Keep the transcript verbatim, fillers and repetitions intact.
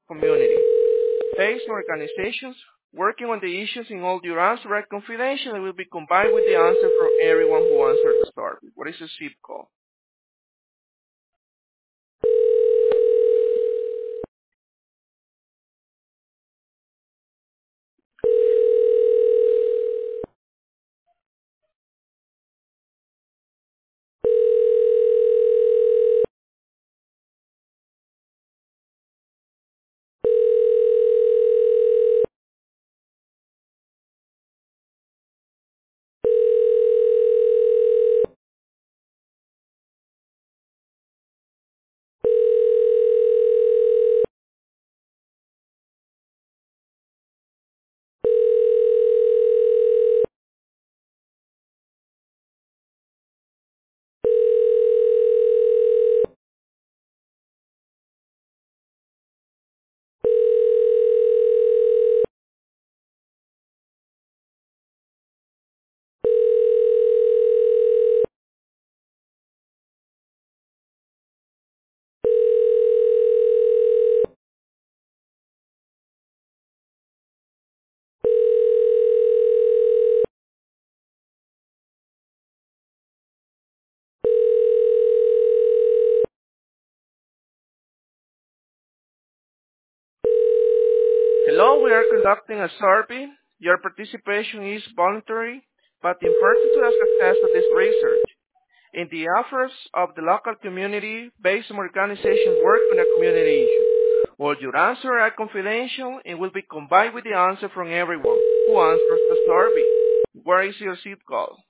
community. Based on organizations working on the issues in all your answers are confidential and will be combined with the answer from everyone who answered the survey. What is the zip code? Hello, we are conducting a survey. Your participation is voluntary, but important to the success of this research. In the efforts of the local community based on organizations work on a community issue. All your answers are confidential and will be combined with the answer from everyone who answers the survey. Where is your zip code?